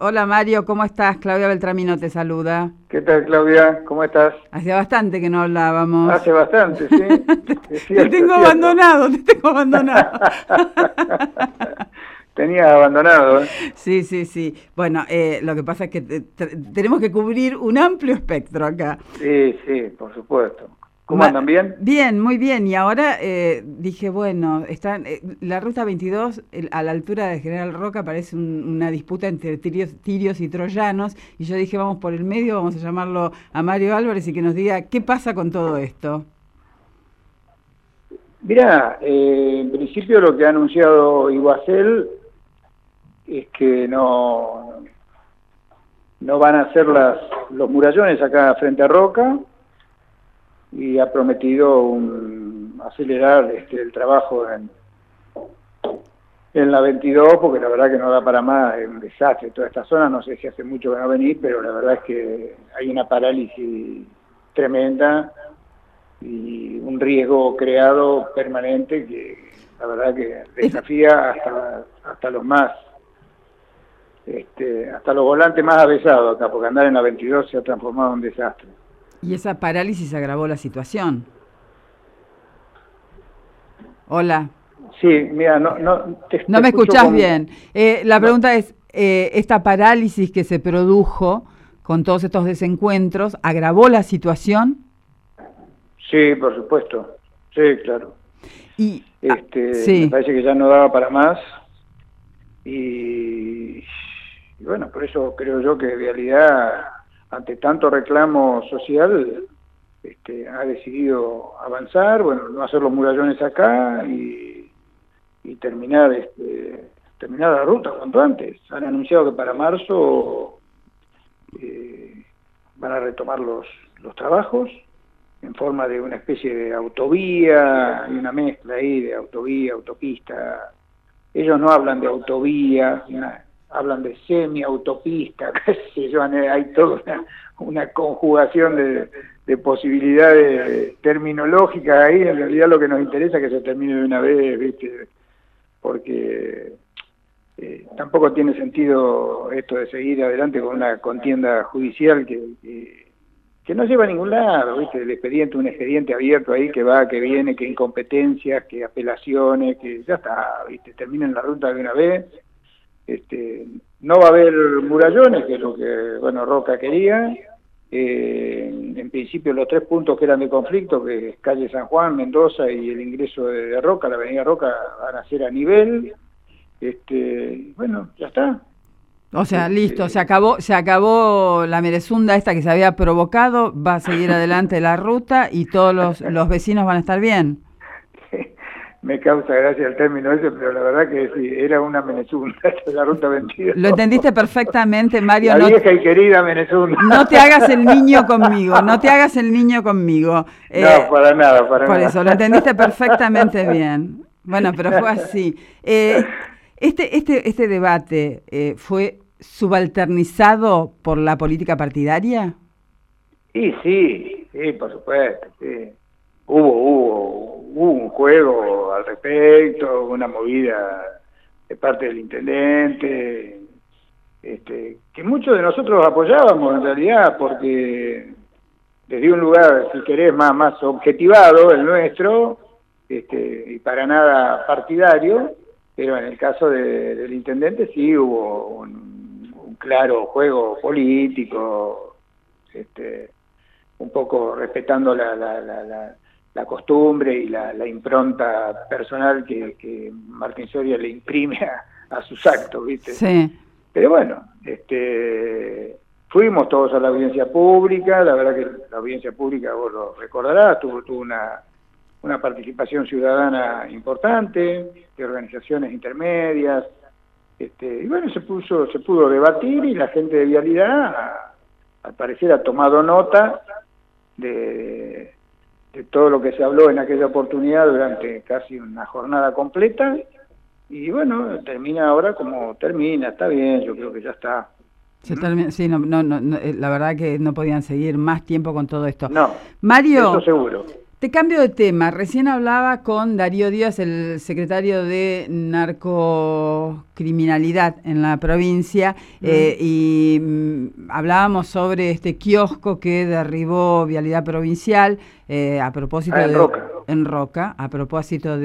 Hola Mario, ¿cómo estás? Claudia Beltramino te saluda. ¿Qué tal, Claudia? ¿Cómo estás? Hacía bastante que no hablábamos. Hace bastante, sí. Es cierto, Te tengo es cierto. abandonado, te tengo abandonado. Tenía abandonado, ¿eh? Sí, sí, sí. Bueno, lo que pasa es que tenemos que cubrir un amplio espectro acá. Sí, sí, por supuesto. ¿Cómo andan bien? Bien, muy bien. Y ahora dije, bueno, la ruta 22 a la altura de General Roca parece una disputa entre tirios y troyanos. Y yo dije, vamos por el medio, vamos a llamarlo a Mario Álvarez y que nos diga qué pasa con todo esto. Mirá, en principio lo que ha anunciado Iguacel es que no van a hacer los murallones acá frente a Roca, y ha prometido acelerar el trabajo en la 22, porque la verdad que no da para más, es un desastre toda esta zona. No sé si hace mucho que no venís, pero la verdad es que hay una parálisis tremenda y un riesgo creado permanente que la verdad que desafía hasta los más hasta los volantes más avesados acá, porque andar en la 22 se ha transformado en un desastre. Y esa parálisis agravó la situación. Hola. Sí, mira, no No me escuchás bien. La pregunta es, ¿esta parálisis que se produjo con todos estos desencuentros agravó la situación? Sí, por supuesto. Sí, claro. Y Me parece que ya no daba para más. Y bueno, por eso creo yo que Vialidad, ante tanto reclamo social, ha decidido avanzar, bueno, no hacer los murallones acá y terminar la ruta cuanto antes. Han anunciado que para marzo van a retomar los trabajos en forma de una especie de autovía, y una mezcla ahí de autovía, autopista. Ellos no hablan de autovía, hablan de semi-autopista, qué sé yo, hay toda una conjugación de posibilidades terminológicas ahí. En realidad lo que nos interesa es que se termine de una vez, ¿viste? Porque tampoco tiene sentido esto de seguir adelante con una contienda judicial que no lleva a ningún lado, ¿viste? Un expediente abierto ahí que va, que viene, que incompetencias, que apelaciones, que ya está, ¿viste? Terminen la ruta de una vez. No va a haber murallones, que es lo que, bueno, Roca quería. En principio los 3 puntos que eran de conflicto, que es calle San Juan, Mendoza y el ingreso de Roca, la avenida Roca, van a ser a nivel. Bueno, ya está. O sea, listo, se acabó la merezunda esta que se había provocado, va a seguir adelante la ruta y todos los vecinos van a estar bien. Me causa gracia el término ese, pero la verdad que sí, era una Menezunda, la ruta 22. Lo entendiste perfectamente, Mario. La vieja y querida Menezunda. No te hagas el niño conmigo, no te hagas el niño conmigo. No, para nada, para nada. Por eso, lo entendiste perfectamente bien. Bueno, pero fue así. Este debate fue subalternizado por la política partidaria. Y sí, por supuesto, sí. Hubo un juego al respecto, una movida de parte del intendente, que muchos de nosotros apoyábamos en realidad, porque desde un lugar, si querés, más objetivado, el nuestro, y para nada partidario, pero en el caso del intendente sí hubo un claro juego político, un poco respetando la costumbre y la impronta personal que Martín Soria le imprime a sus actos, ¿viste? Sí. Pero bueno, fuimos todos a la audiencia pública. La verdad que la audiencia pública, vos lo recordarás, tuvo una participación ciudadana importante, de organizaciones intermedias, y bueno, se pudo debatir, y la gente de Vialidad, al parecer, ha tomado nota de todo lo que se habló en aquella oportunidad durante casi una jornada completa, y bueno, termina ahora como termina. Está bien, yo creo que ya está. Sí, no, la verdad que no podían seguir más tiempo con todo esto. No, Mario, eso seguro. Te cambio de tema. Recién hablaba con Darío Díaz, el secretario de Narcocriminalidad en la provincia, hablábamos sobre este kiosco que derribó Vialidad Provincial a propósito en Roca. En Roca, a propósito